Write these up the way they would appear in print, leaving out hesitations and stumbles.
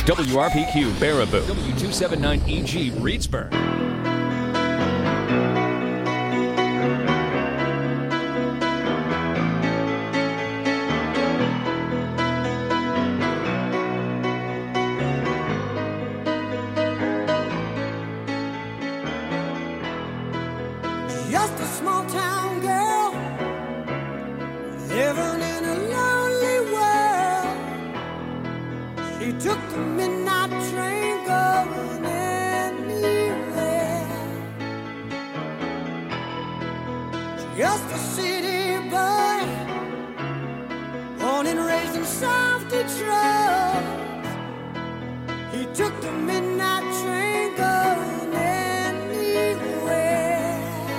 WRPQ Baraboo, W279EG Reedsburg. Just a small town girl living in a lonely world. She took the midnight train going anywhere. Just a city boy, born and raised in South Detroit. He took the midnight train going anywhere.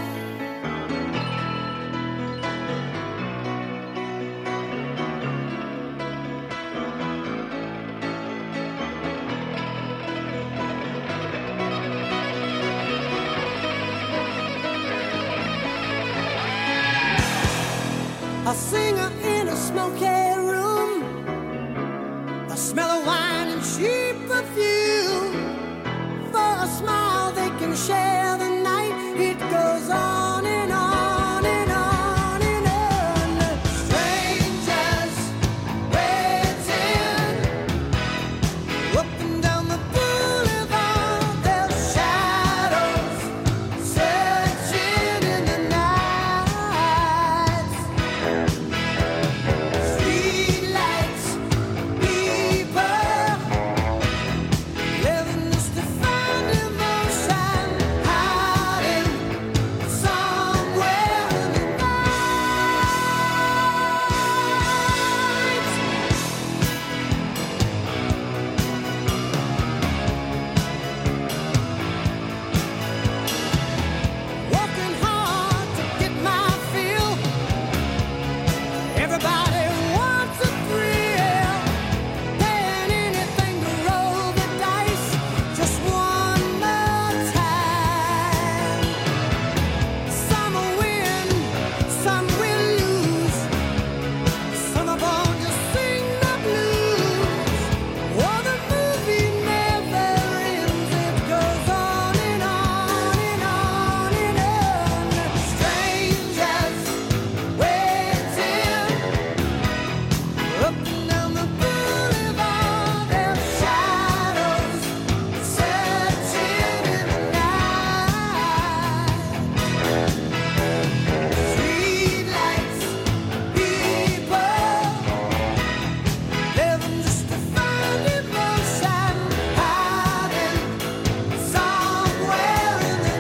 A singer in a smoky room, the smell of wine and cheap perfume. For a smile they can share the night. It goes on and on and on and on. Strangers waiting up and down the boulevard. Their shadows searching in the night. Streetlights, people living just to find emotion, hiding somewhere in the night. Working hard to get my fill. Everybody wants a thrill, paying anything to roll the dice just one more time. Some will win, some will lose. Some of all just sing the blues. Oh, the movie never ends. It goes on and on and on and on. Strangers waiting up and down the boulevard. Their shadows searching in the night. Streetlights, people living just to find emotion, hiding somewhere in the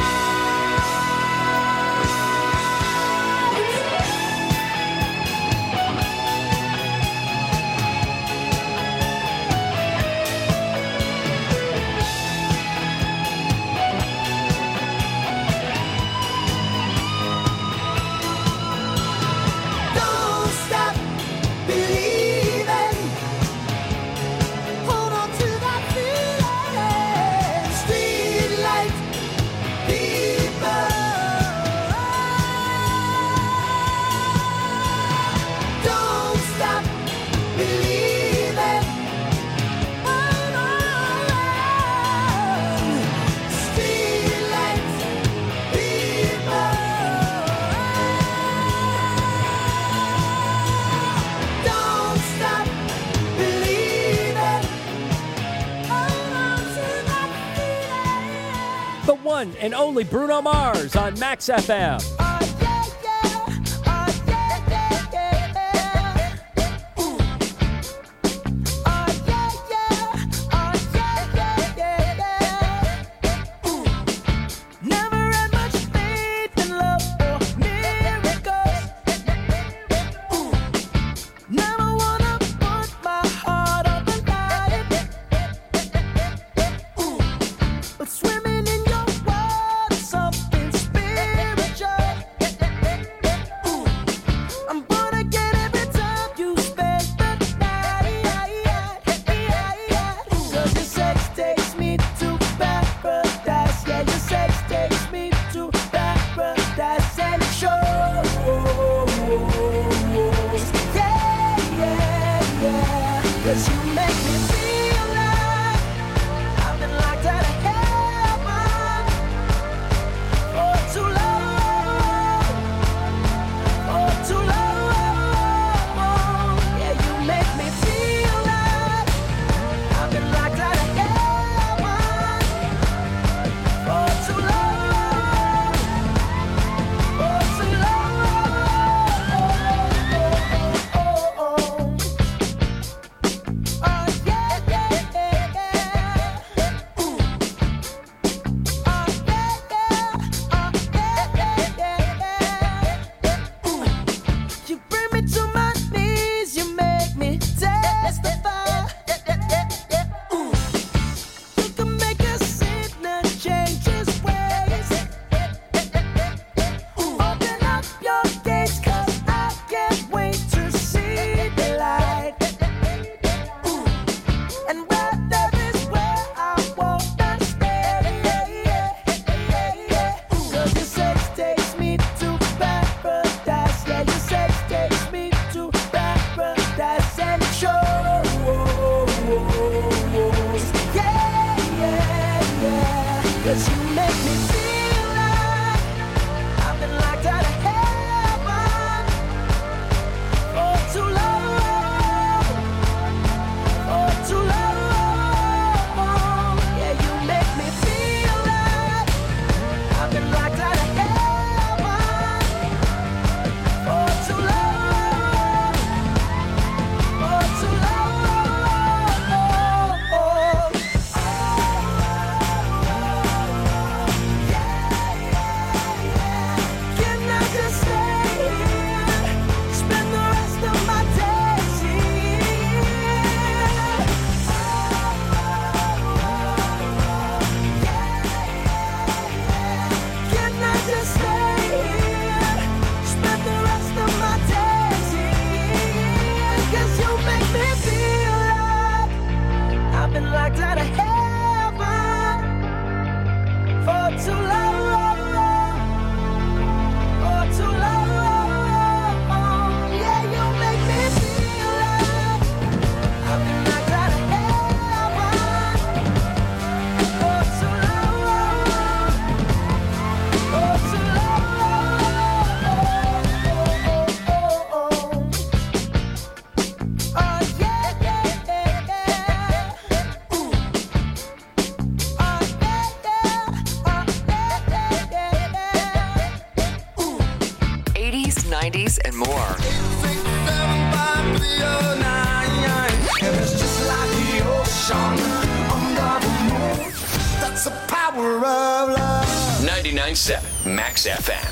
Don't stop believing. Hold on to that feeling. Streetlight people. Don't stop believing. Hold on. Streetlight people. Don't stop believing. Hold on to that feeling. The one and only Bruno Mars on Max FM. Oh yeah, yeah. Oh yeah, yeah, yeah. Ooh. Oh yeah, yeah. Oh yeah, yeah, yeah. Ooh. Never had much faith in love or miracles. Ooh. Never wanna put my heart on the line. Ooh. But swimming in your world is something spiritual. Cause you make me feel like 'Cause you make me feel like I've been locked out of heaven for too long, for too long. Yeah, you make me feel like I've been locked out of heaven for too long, for too long. Can I just stay here, spend the rest of my days here? Can I just stay here, spend the rest of my days here? 'Cause you make me feel like I've been locked out of heaven for too long. For too long, yeah, you make me feel like I've been locked out of heaven for too long, for too long. Oh yeah, yeah, yeah, yeah. Ooh. Oh yeah, yeah, oh yeah, yeah, yeah. Ooh. 80s, 90s, and more. 675 it's just like the ocean under the moon. That's the power of love. 99.7 Max FM.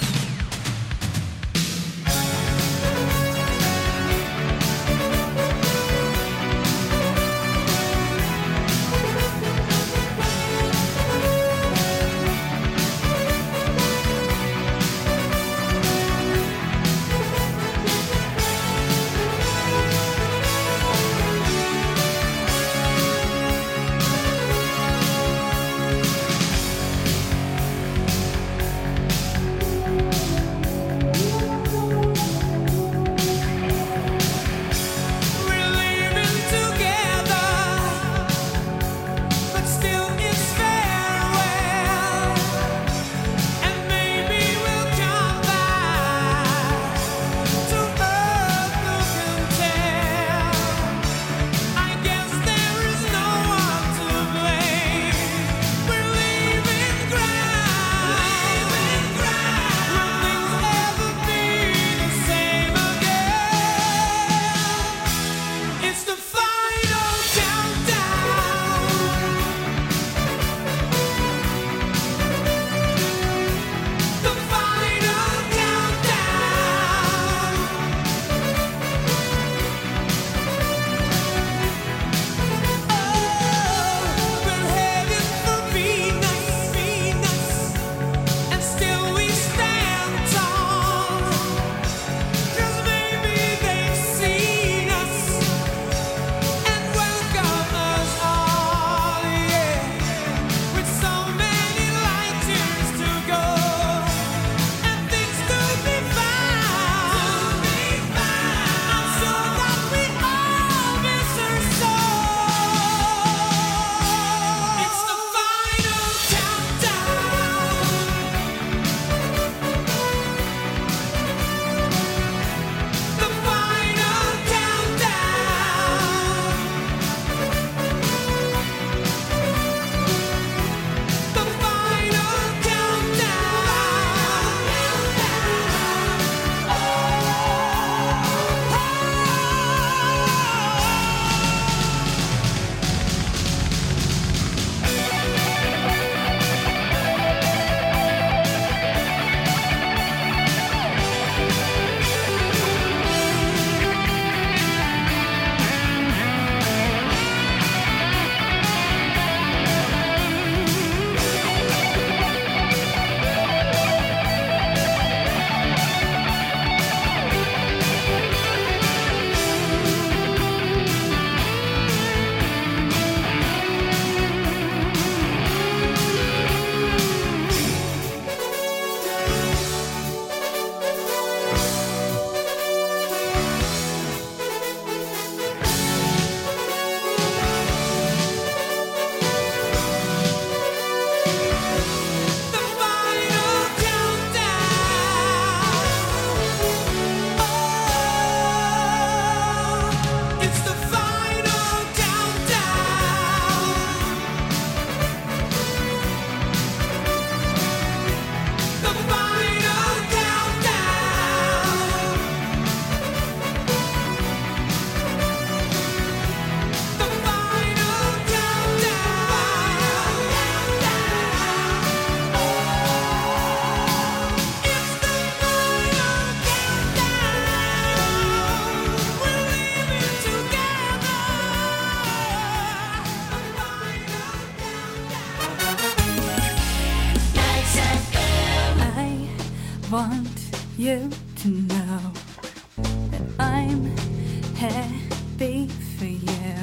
want you to know that I'm happy for you.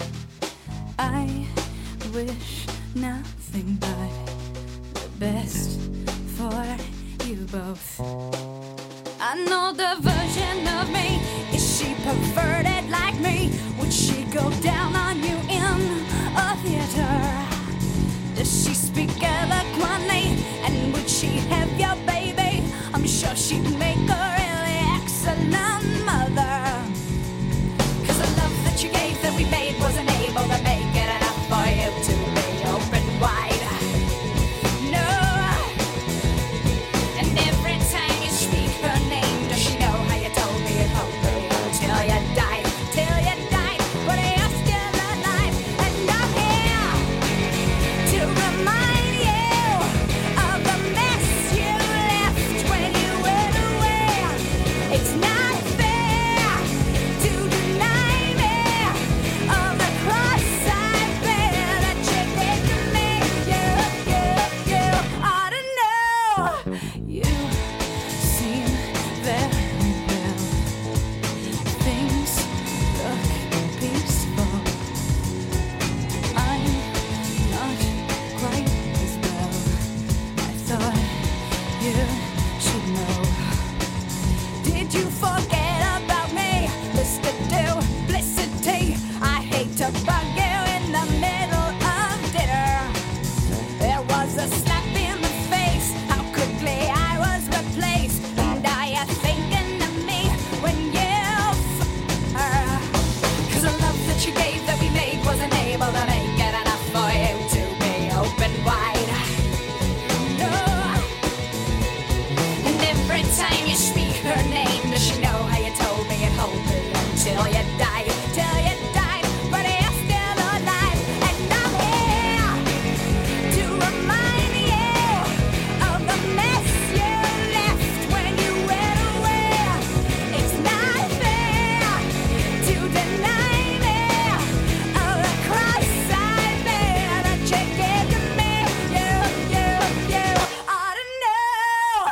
I wish nothing but the best for you both. I know the version of me. Is she perverted like me? Would she go down on you in a theater? Does she speak eloquently? And would she have your baby? I'm sure she'd make a really excellent mother. 'Cause the love that you gave that we made wasn't able to make it enough for you to be open wide. No. And every time you speak her name, does she know how you told me it home till you died, till you died? But you're still alive, and I'm here to remind you of the mess you left when you went away. It's not fair to deny me of the cross I bear that you did to me. You ought to know. You seem very well. Things look peaceful. I'm not quite as well. I thought you should know. Did you forget about me, Mr. Duplicity? I hate to bug you in the middle of dinner. There was a slap in the face, how quickly I was replaced. And are you thinking of me when you her? 'Cause the love that you gave that we made wasn't able to make it enough for you to be open wide. No. And every time you speak her name, does she know how you told me it hold me until you died, till you died? But you're still alive, and I'm here to remind you of the mess you left when you went away. It's not fair to deny me of the cross I bear that you gave to me. You ought to know.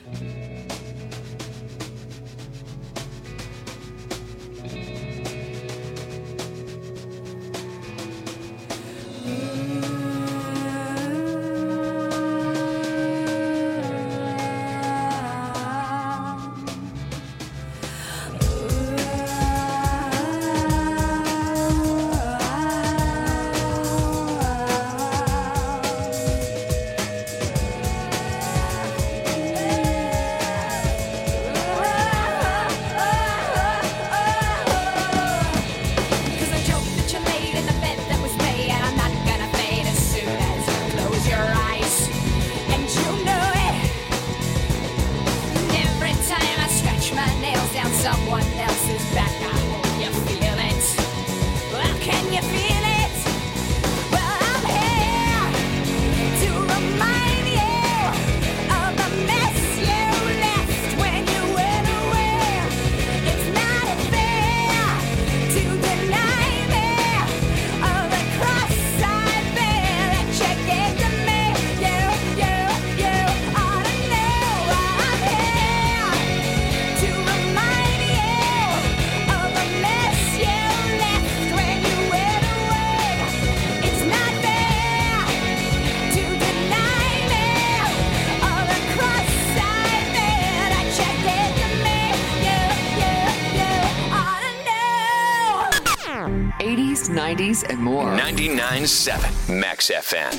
Cause the joke that you laid in the bed that was me, and I'm not gonna fade as soon as you close your eyes. And you know it. And every time I scratch my nails down someone else's back, I hope you feel it. Well, can you feel it? Well, I'm here to remind you of the mess you left when you went away. It's not fair to deny me of the cross I bear that you gave to me. You ought to know. I'm here to remind you of the mess you left when you went away. It's not fair to deny me of the cross I bear that you gave to me. You ought to know. 80s, 90s, and more. 99.7 Max FM.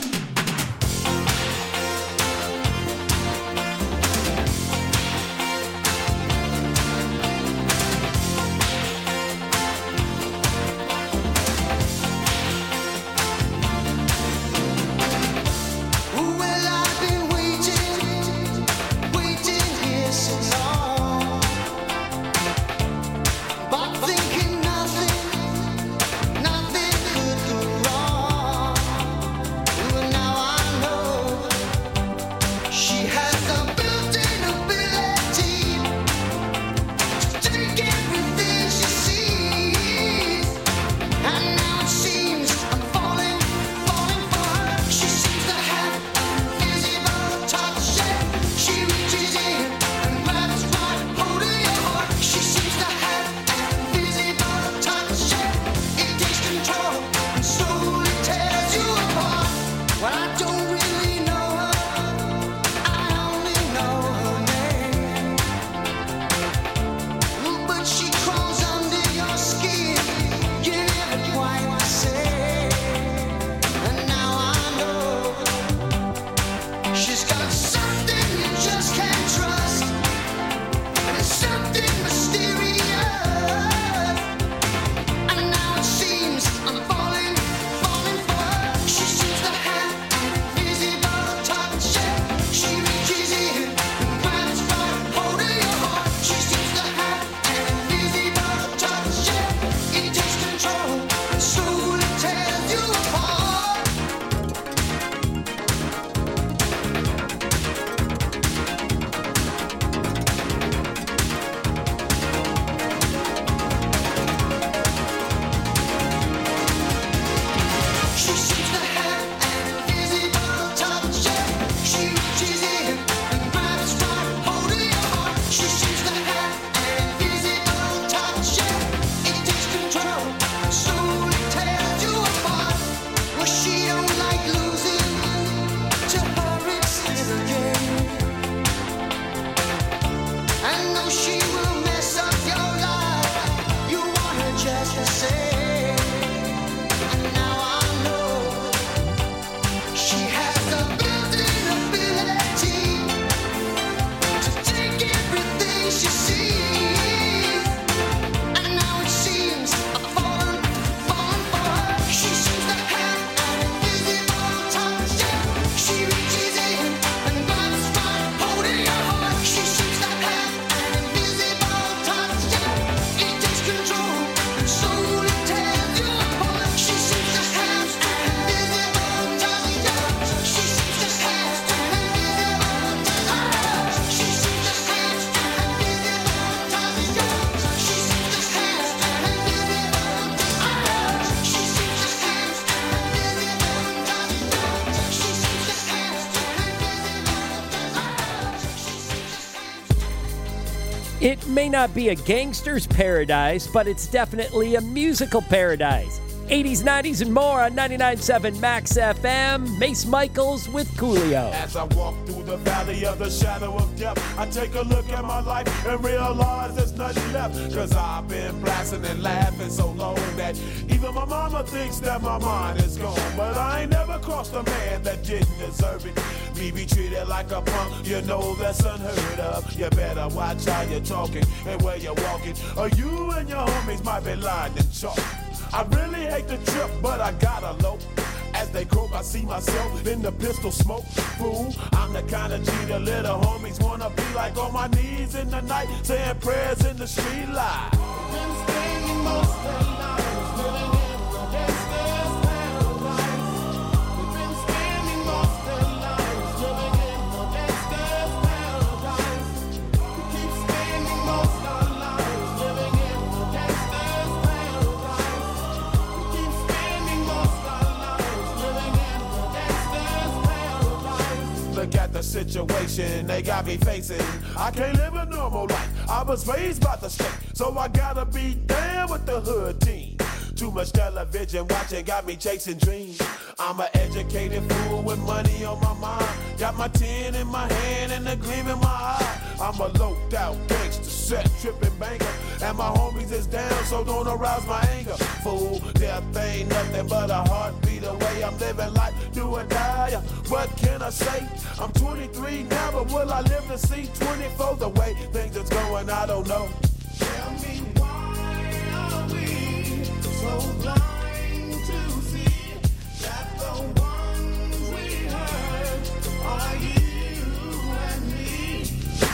Well, I've been waiting here so long, but thinking nothing could go wrong. Well, now It may not be a gangster's paradise, but it's definitely a musical paradise. 80s, 90s, and more on 99.7 Max FM. Mace Michaels with Coolio. As I walk through the valley of the shadow of death, I take a look at my life and realize there's nothing left. Cause I've been blasting and laughing so long that even my mama thinks that my mind is gone. But I ain't never crossed a man that didn't deserve it. Me be treated like a punk, you know that's unheard of. You better watch how you're talking and where you're walking, or you and your homies might be lying in chalk. I really hate the trip, but I gotta low. As they croak, I see myself in the pistol smoke. Fool, I'm the kind of G the little homies wanna be like, on my knees in the night, saying prayers in the street light. Been spending most of their lives living in the gangster's paradise. We've been spending most of their lives living in the gangster's paradise. We keep spending most of our lives living in the gangster's paradise. Look at the situation they got me facing. I can't live a normal life. I was raised by the state, so I gotta be down with the hood team. Too much television watching got me chasing dreams. I'm an educated fool with money on my mind. Got my tin in my hand and a gleam in my eye. I'm a loped out gangster, set tripping banker, and my homies is down, so don't arouse my anger. Fool, death ain't nothing but a heartbeat away. I'm living life, do or die. What can I say? I'm 23 now, but will I live to see 24? The way things is going, I don't know. Tell me why are we so blind to see that the ones we hurt are you and me?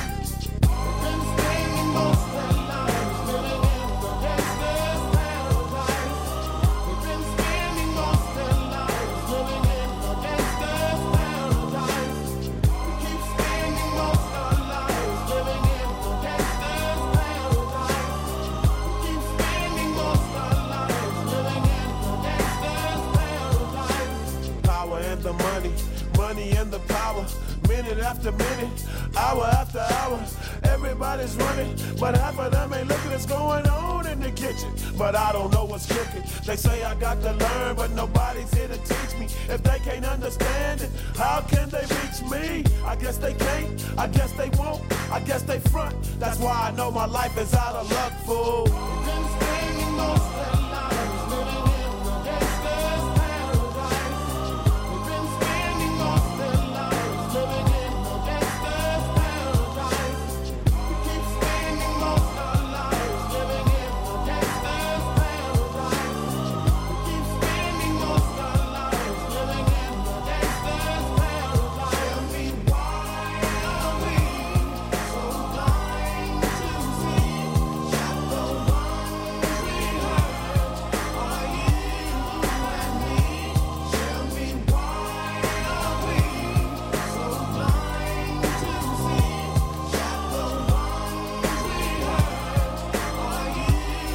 We've been spending most of our lives living in the gangster's paradise. We've been spending most of our lives living in the gangster's paradise. We keep spending most of our lives living in the gangster's paradise. We keep spending most of our lives living in the gangster's paradise. Power and the money, money and the power. Minute after minute, hour after hour, everybody's running, but half of them ain't looking what's going on in the kitchen. But I don't know what's cooking. They say I got to learn, but nobody's here to teach me. If they can't understand it, how can they reach me? I guess they can't, I guess they won't, I guess they front. That's why I know my life is out of luck, fool. We've been spending most of our lives living in the gangster's paradise. We've been spending most of our lives living in the gangster's paradise. We keep spending most of our lives living in the gangster's paradise. We keep spending most of our lives living in the gangster's paradise. Tell me why are we so blind to see that the ones we hurt are you and me? Tell me why are we so blind to see that the ones we hurt are you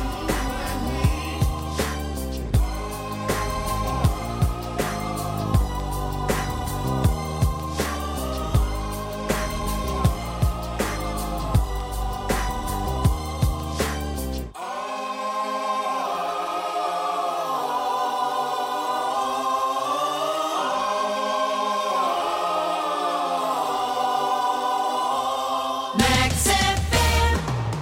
and me? Max FM.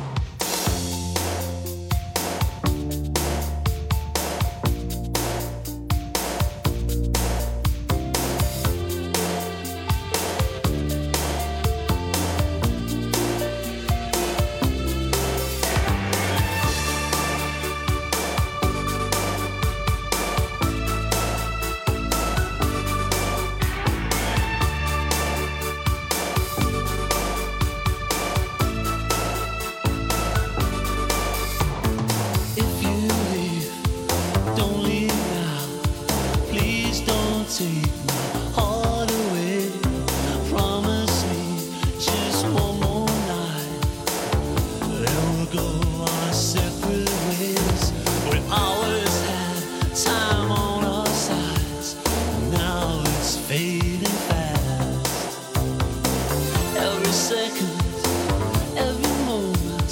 If you leave, don't leave now. Please don't take my heart away. Promise me just one more night. Then we'll go our separate ways. We always had time on our sides. Now it's fading fast. Every second, every moment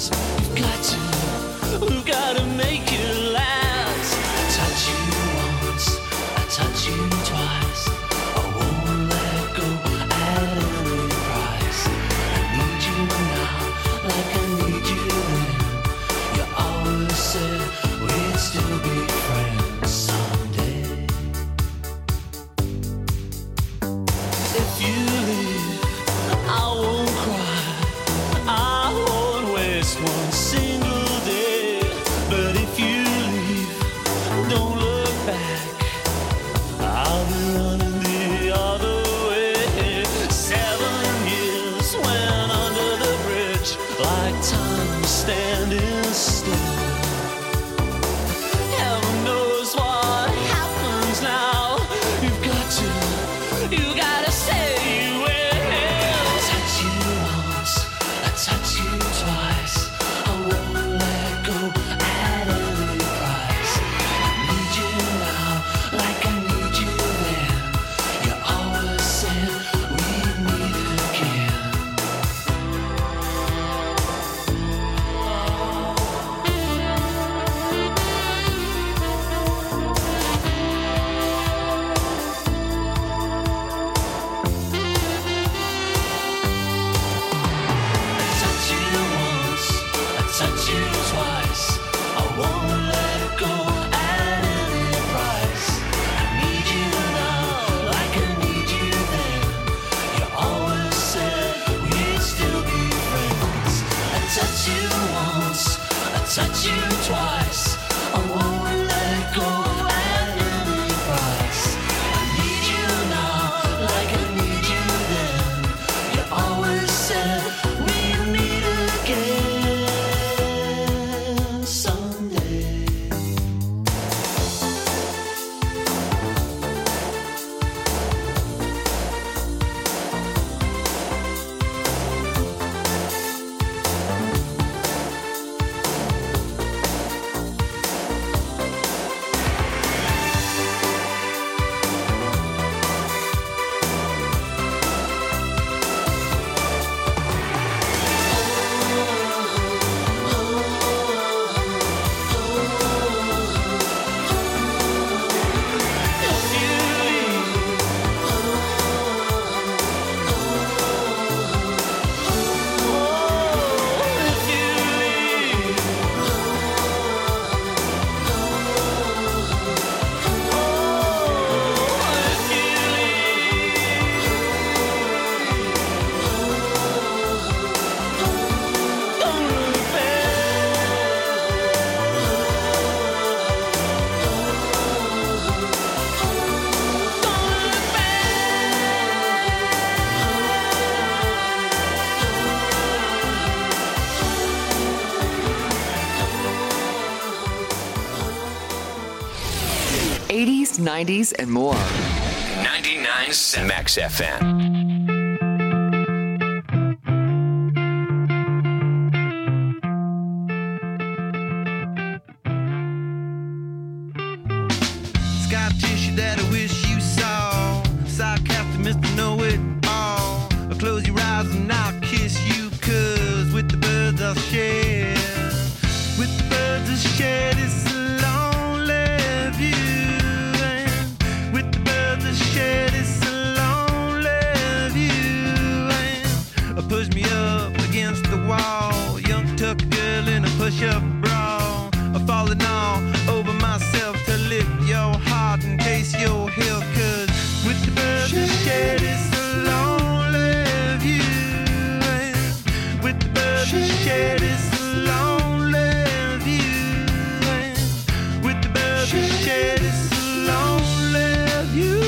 touch you twice. I won't let go at any price. I need you now, like I need you then. You always said we'd meet again someday. '80s, '90s, and more. 99.7 Max FM. Scar tissue that I wish you saw. Sarcastic Mr. Know-It-All. Close your eyes and I'll kiss you, 'cause with the birds I'll share. With the birds I'll share this lonely view. And with the birds I'll share this lonely view. And push me up against the wall. Young tuck girl in a push-up bra. Falling all over myself to lift your heart in case you're here. 'Cause with the birds I share this lonely view. And with the birds I share this lonely view. And with the birds I share this lonely view.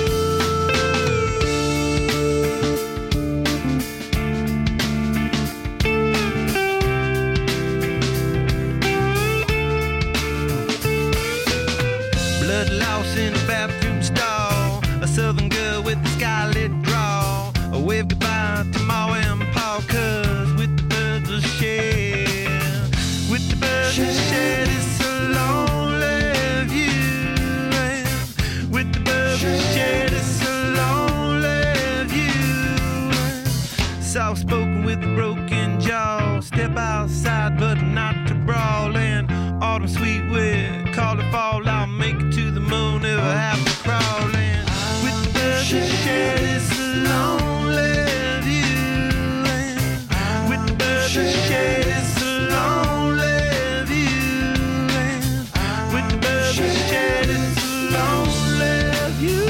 Blood loss in a bathroom stall. A southern girl with a scarlet draw. A wave goodbye to Ma and Pa, 'cause with the birds I share. With the birds I share this lonely view. And with the birds I share this lonely view. Soft spoken with a broken jaw. Step outside but not to brawl. And autumn sweet with call it fall. I'll make it to the moon if I have to crawl. And with the birds I share this lonely view. And with the birds I share this lonely view. And with the birds I share this lonely view.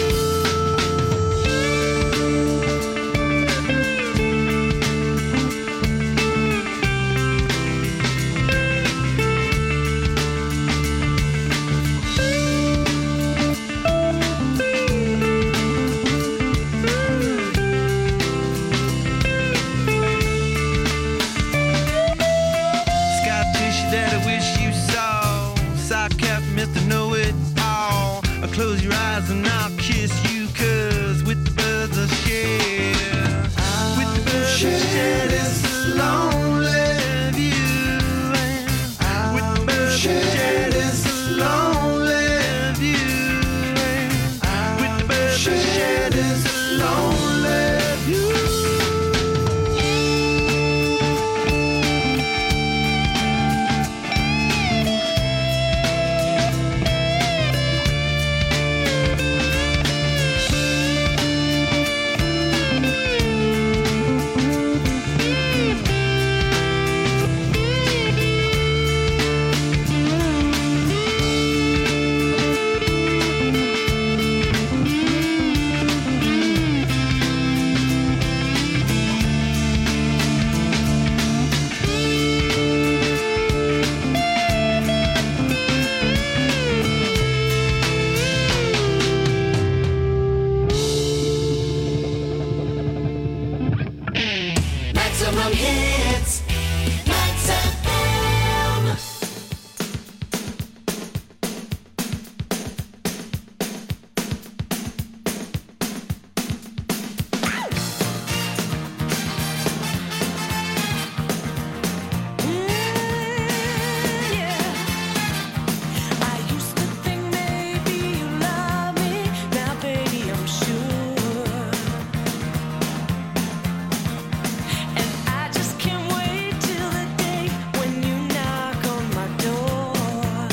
on hits. Max FM. I used to think maybe you love me. Now, baby, I'm sure. And I just can't wait till the day when you knock on my door.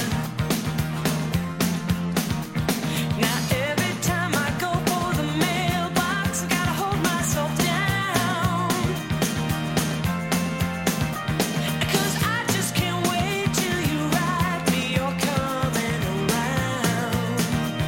Now, every time I go for the mailbox, I gotta hold myself down. 'Cause I just can't wait till you write me you're coming around.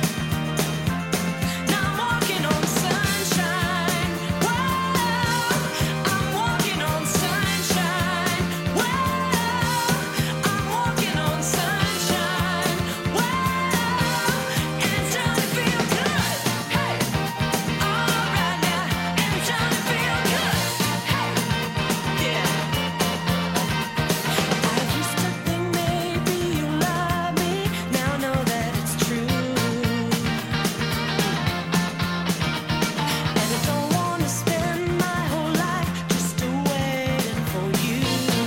Now I'm walking on sunshine. Whoa, I'm walking on sunshine. Whoa, I'm walking on sunshine. Whoa, and it's starting to feel good. Hey, all right now, and it's starting to feel good. Hey, yeah. I used to think maybe you love me. Now I know that it's true. And I don't wanna spend my whole life just waiting for you.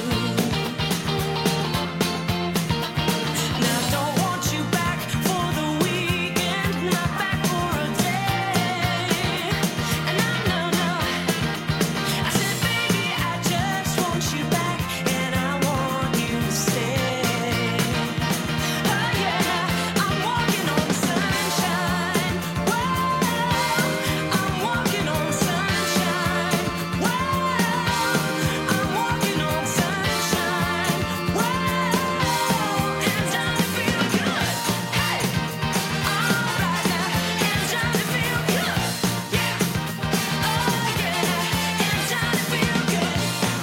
Now I don't want you back for the weekend, not back for a day. And no. I said, baby, I just want you back, and I want you to stay. Oh yeah, I'm walking on sunshine. Whoa, I'm walking on sunshine. Whoa, I'm walking on sunshine. Whoa, and it's starting to feel good. Hey, all right now, and it's starting to feel good. Yeah, oh yeah, and it's starting to feel good.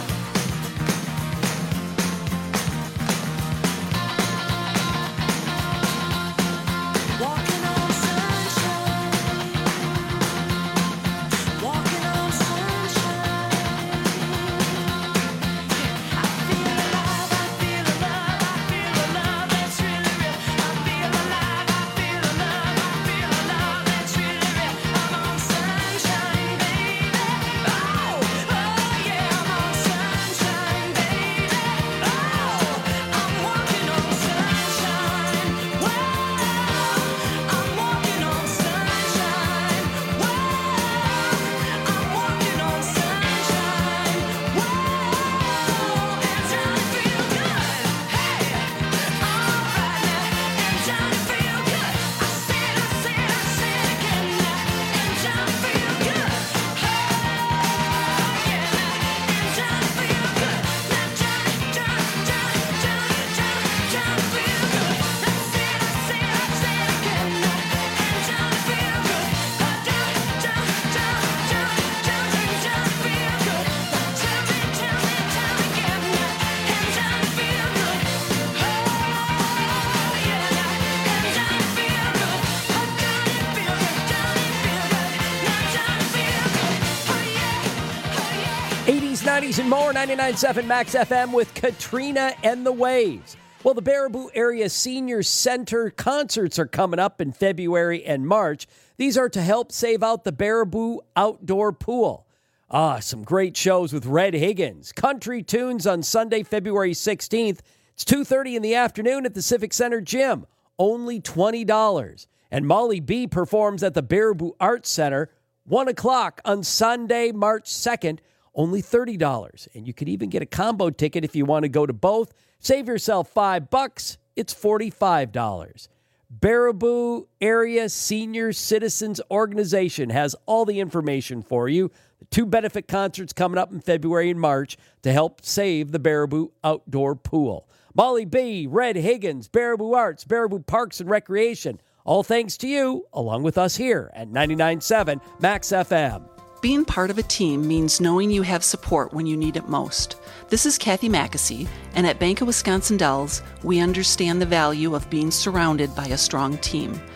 Walking on sunshine. Walking on sunshine. I feel alive, I feel the love, I feel the love that's really real. I feel alive, I feel the love, I feel the love that's really real. I'm on sunshine, baby. Oh yeah, I'm on sunshine, baby. Oh, I'm walking on sunshine. Whoa, I'm walking on sunshine. Whoa, I'm walking on sunshine. Whoa, and it's starting to feel good. Hey, all right now, and it's starting to feel good. I said again now, and it's starting to feel good. Oh yeah, and it's starting to feel good. Now Johnny feel good. I said again now, and it's starting to feel good. Johnny feel good. Tell me again now, and it's starting to feel good. Oh yeah, and it's starting to feel good. Oh Johnny feel good. Now Johnny feel good. Oh yeah. 80s, 90s, and more. 99.7 Max FM with Katrina and the Waves. Well, the Baraboo Area Senior Center concerts are coming up in February and March. These are to help save out the Baraboo Outdoor Pool. Some great shows with Red Higgins. Country Tunes on Sunday, February 16th. It's 2:30 in the afternoon at the Civic Center Gym. Only $20. And Molly B performs at the Baraboo Arts Center, 1 o'clock on Sunday, March 2nd. Only $30. And you could even get a combo ticket if you want to go to both. Save yourself $5. It's $45. Baraboo Area Senior Citizens Organization has all the information for you. The 2 benefit concerts coming up in February and March to help save the Baraboo Outdoor Pool. Molly B, Red Higgins, Baraboo Arts, Baraboo Parks and Recreation. All thanks to you, along with us here at 99.7 Max FM. Being part of a team means knowing you have support when you need it most. This is Kathy Mackesy, and at Bank of Wisconsin Dells, we understand the value of being surrounded by a strong team.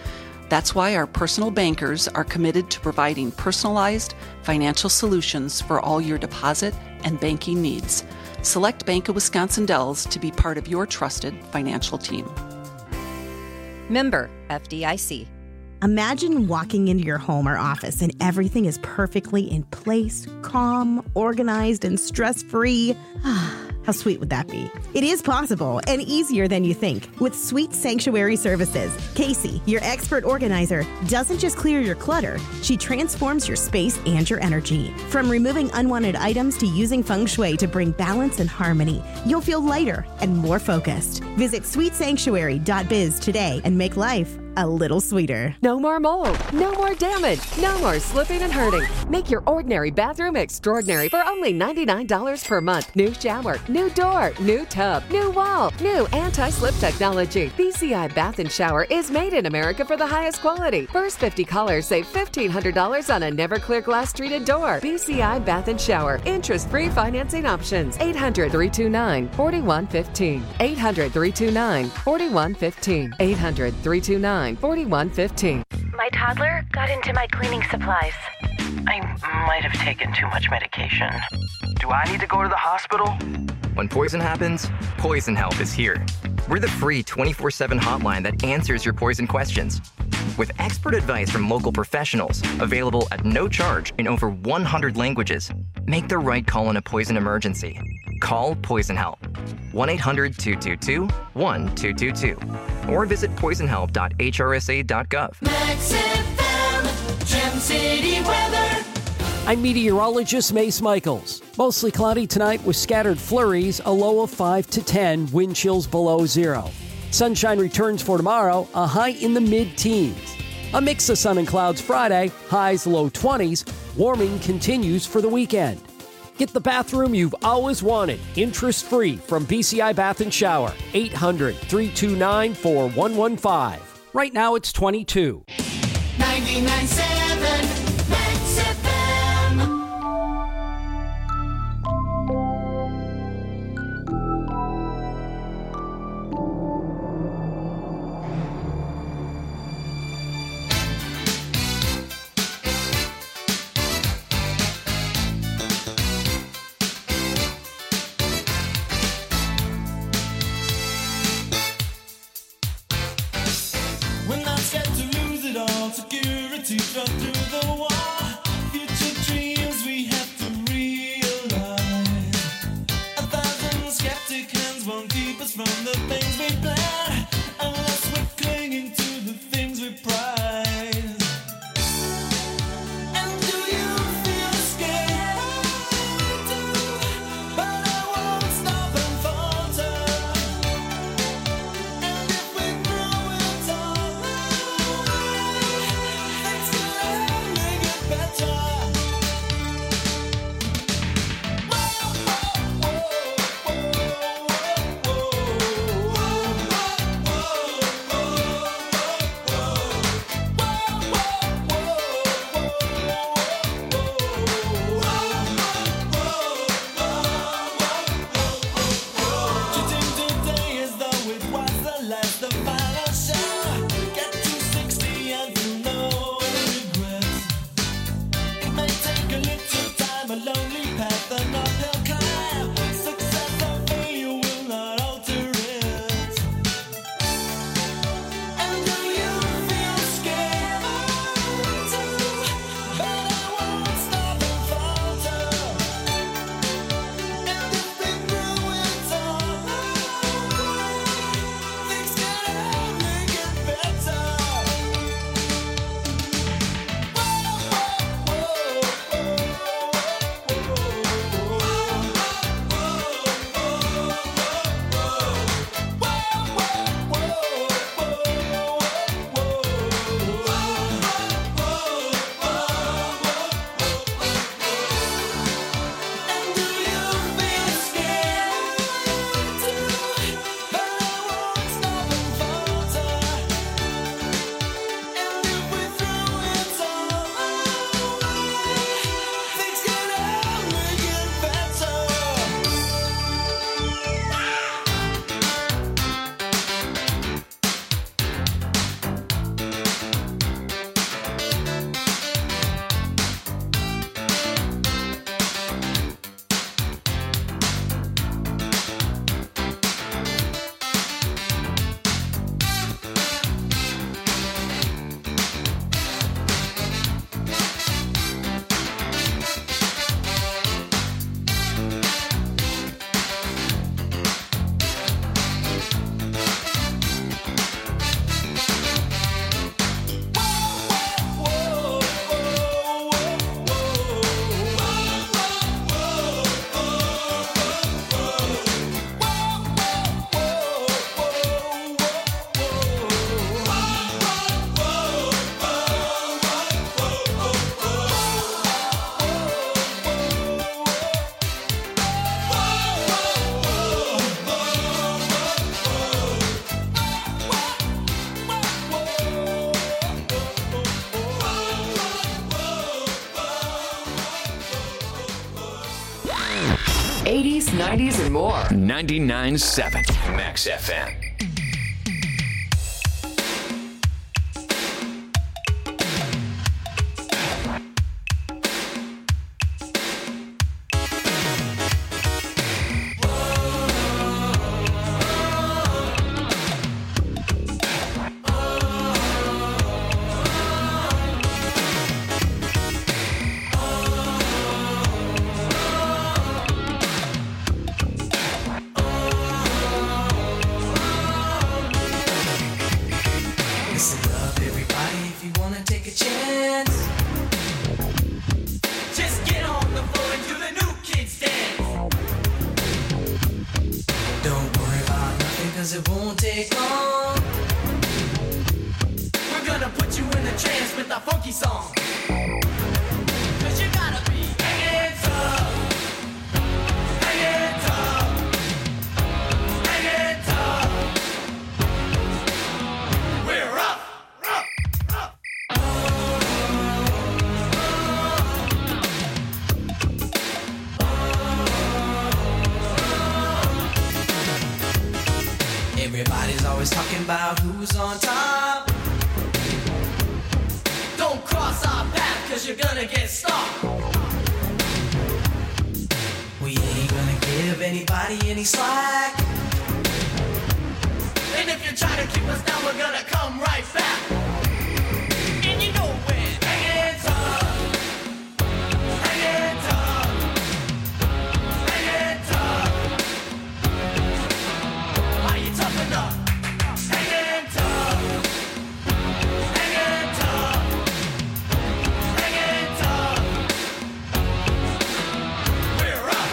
That's why our personal bankers are committed to providing personalized financial solutions for all your deposit and banking needs. Select Bank of Wisconsin Dells to be part of your trusted financial team. Member FDIC. Imagine walking into your home or office and everything is perfectly in place, calm, organized, and stress-free. How sweet would that be? It is possible and easier than you think with Sweet Sanctuary Services. Casey, your expert organizer, doesn't just clear your clutter, she transforms your space and your energy. From removing unwanted items to using feng shui to bring balance and harmony, you'll feel lighter and more focused. Visit sweetsanctuary.biz today and make life a little sweeter. No more mold, no more damage, no more slipping and hurting. Make your ordinary bathroom extraordinary for only $99 per month. New shower, new door, new tub, new wall, new anti-slip technology. BCI Bath and Shower is made in America for the highest quality. First 50 callers save $1,500 on a never clear glass treated door. BCI Bath and Shower. Interest-free financing options. 800-329-4115. 800-329-4115. 800-329-4115. My toddler got into my cleaning supplies. I might have taken too much medication. Do I need to go to the hospital? When poison happens, Poison Help is here. We're the free 24/7 hotline that answers your poison questions. With expert advice from local professionals, available at no charge in over 100 languages, make the right call in a poison emergency. Call Poison Help. 1-800-222-1222. Or visit poisonhelp.hrsa.gov. Max FM, Gem City weather. I'm meteorologist Mace Michaels. Mostly cloudy tonight with scattered flurries, a low of 5 to 10, wind chills below 0. Sunshine returns for tomorrow, a high in the mid-teens. A mix of sun and clouds Friday, highs low 20s. Warming continues for the weekend. Get the bathroom you've always wanted, interest-free from BCI Bath and Shower. 800-329-4115. Right now it's 22. 99.7 Max FM. When I'm scared to lose it all, security struck through the wall. Future dreams we have to realize. 1,000 skeptic hands won't keep us from the things we plan, unless we're clinging to the things we prize. And do you feel scared? But I won't stop and falter. And if we throw it all away, thanks to 80s, 90s, and more. 99.7 Max FM. Listen up, everybody, if you wanna take a chance. Just get on the floor and do the new kids dance. Don't worry about nothing, cause it won't take long. We're gonna put you in a trance with a funky song. Cause you gotta be hanging tough. Hanging tough. Hanging tough. We're up. Everybody's always talking about who's on top. Don't cross our path, cause you're gonna get stopped. We ain't gonna give anybody any slack. And if you try to keep us down, we're gonna come right back. And you know when hanging tough. Hanging tough. Hanging tough. Are you tough enough? Hanging tough. Hanging tough. Hanging tough. We're up.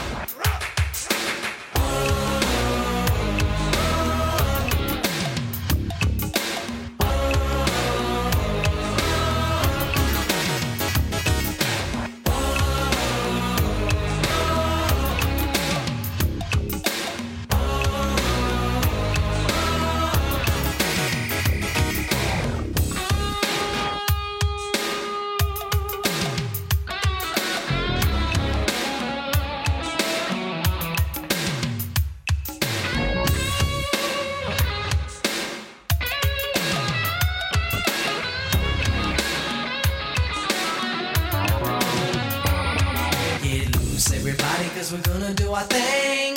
Get loose, everybody, cause we're gonna do our thing.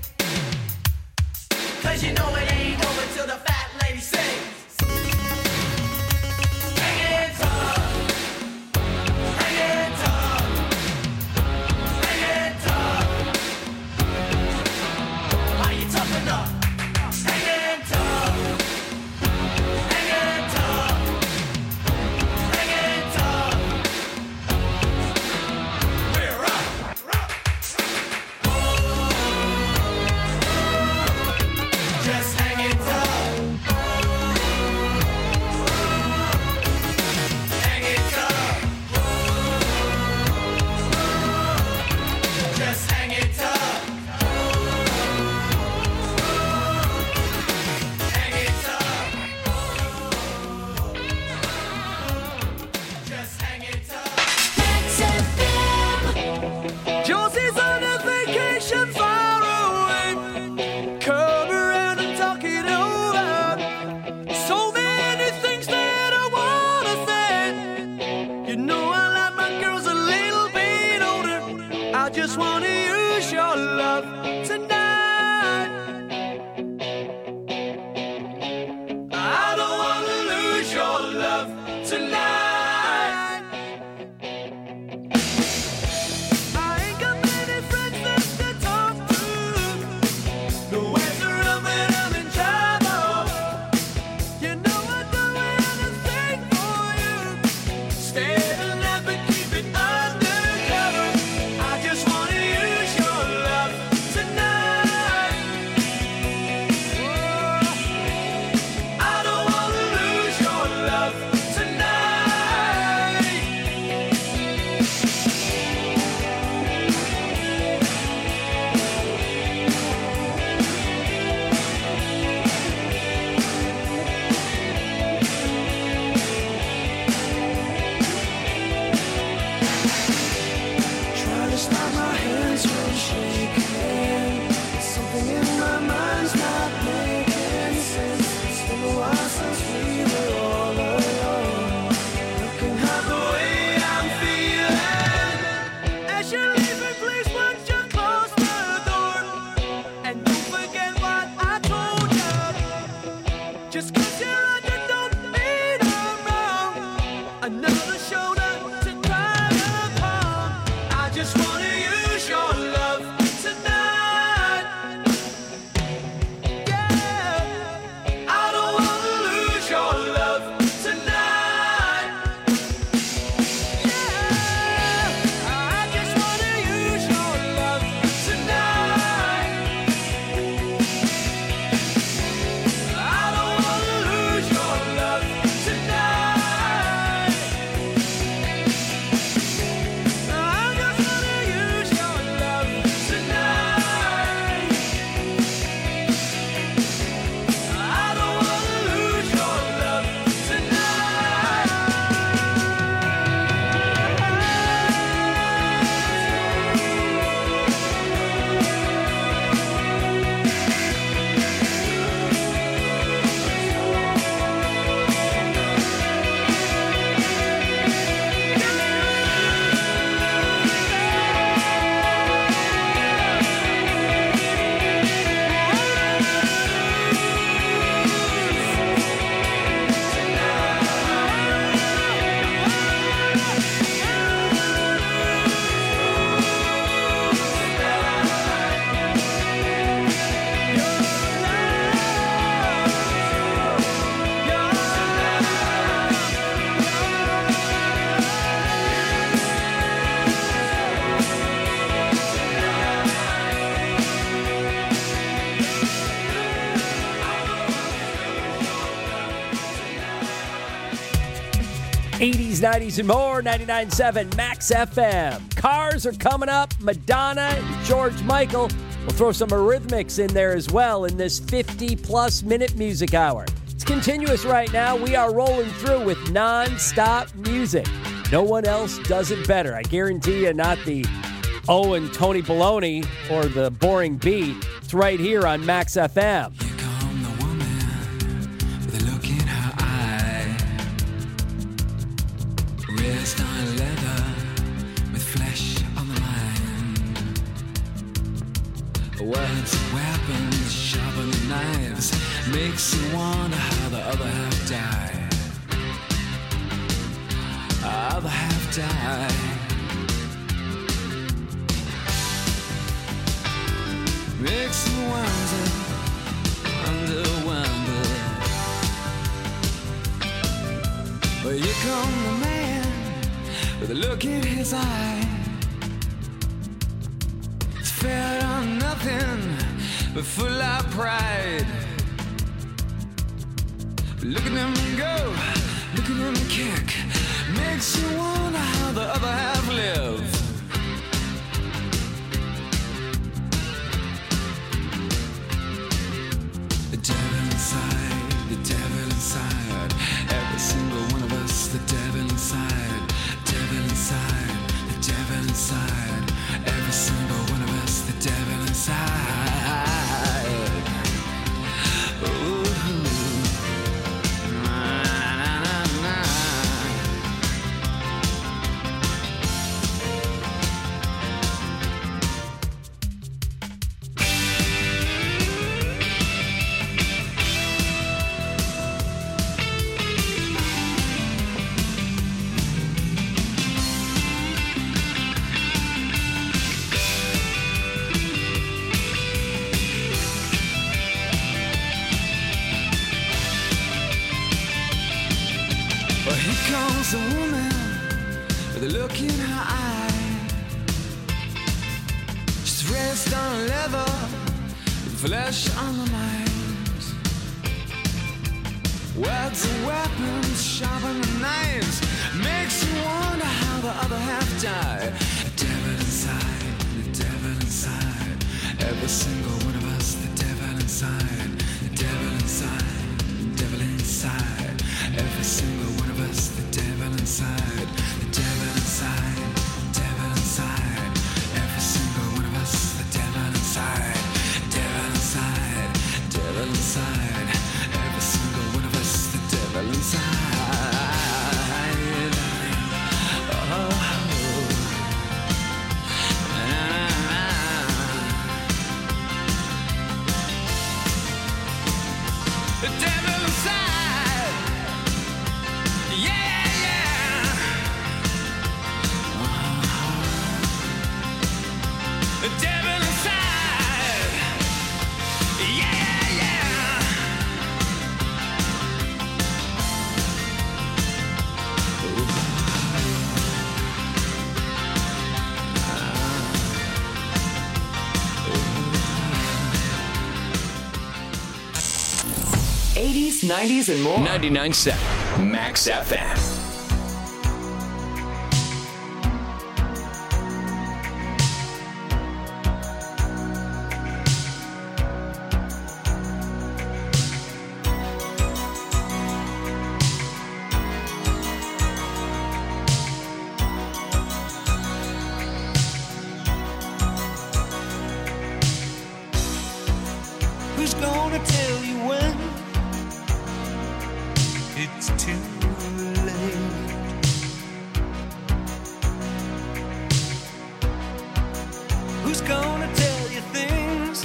Cause you know it ain't over till the fat lady sings. Hanging tough. Hanging tough. Hanging tough. Are you tough enough? Hanging tough. Hanging tough. Hanging tough. We're up. Just hanging tough. Hanging tough. Just hanging tough. Hanging tough. Just hanging tough. Josie's on a vacation far away. Come around and talk it over. So many things that I wanna say. You know I like my girls a little bit older. I just wanna use your love tonight. I don't wanna lose your love tonight. I ain't got many friends left to talk to. No answer up when I'm in trouble. You know I'd do anything for you. Stay alive but keep it undercover. I just wanna use your love tonight. Baby, please would you close the door? And don't forget what I told you. Just 'cause you're under, don't mean I'm wrong. Another shoulder to cry upon. I just wanna use your love tonight. Yeah, I don't wanna lose your love tonight. Yeah, I just wanna use your love tonight. I don't wanna lose your love tonight. I just wanna use your love tonight. I don't wanna lose your love '80s, '90s, and more. 99.7 Max FM. Cars are coming up. Madonna and George Michael. We'll throw some Eurythmics in there as well in this 50-plus minute music hour. It's continuous right now. We are rolling through with non-stop music. No one else does it better. I guarantee you, not the Owen Tony Baloney or the boring beat. It's right here on Max FM. With a look in her eye, wrist on leather, with flesh on the mind. Words, weapons, sharper than knives, makes you wonder how the other half died. Other half died. Makes you wonder. But here come the man with a look in his eye. It's fed on nothing but full of pride. Look at him go, look at him kick. Makes you wonder how the other half live. The devil inside, every single one of us. The devil inside, the devil inside, every single one of us. The devil inside. Ooh. Na, na, na, na. Well, here comes a woman with a look in her eye. She's raised on leather, with flesh on the mind. Words and weapons, sharper than knives, makes you wonder how the other half died. The devil inside, every single one of us. The devil inside, the devil inside, the devil inside, every single one of us. The devil inside, the devil inside, the devil inside, every single one of us. The devil inside, devil inside, devil inside, every single one of us. The devil inside. Oh, na, the devil inside. Yeah, yeah. 80s, 90s, and more. 99.7 Max FM. Who's gonna tell you when it's too late? Who's gonna tell you things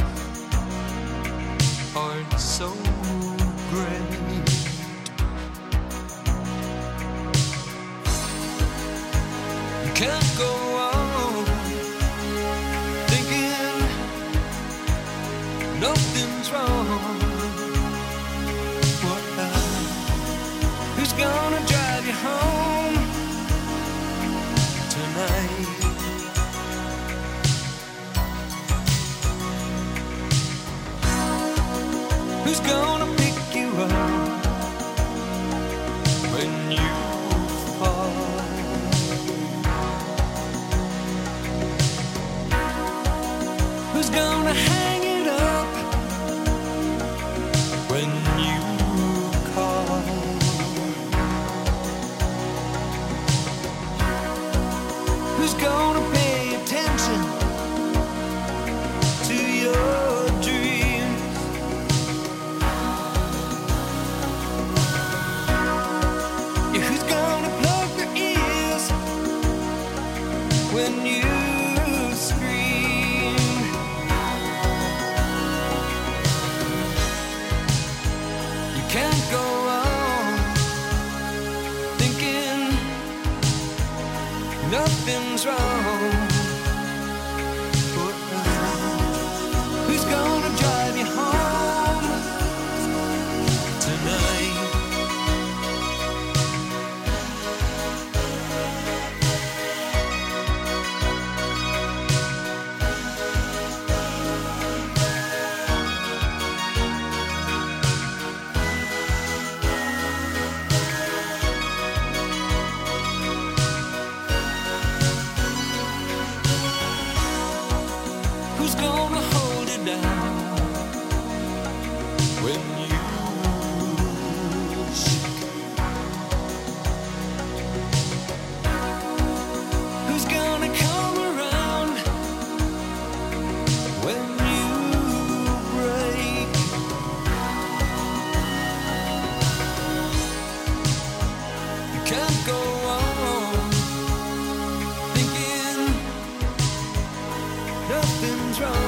aren't so great? You can't go on thinking nothing's wrong. Who's gonna drive you home tonight? Who's gonna pick you up when you fall? Who's gonna hang it up when you call? Who's gonna pay attention to your dreams? Yeah, who's gonna plug their ears when you scream? You can't go on thinking nothing's wrong. Who's gonna drive you home tonight? Who's gonna hold it down when you shake? Who's gonna come around when you break? You can't go on thinking nothing's wrong.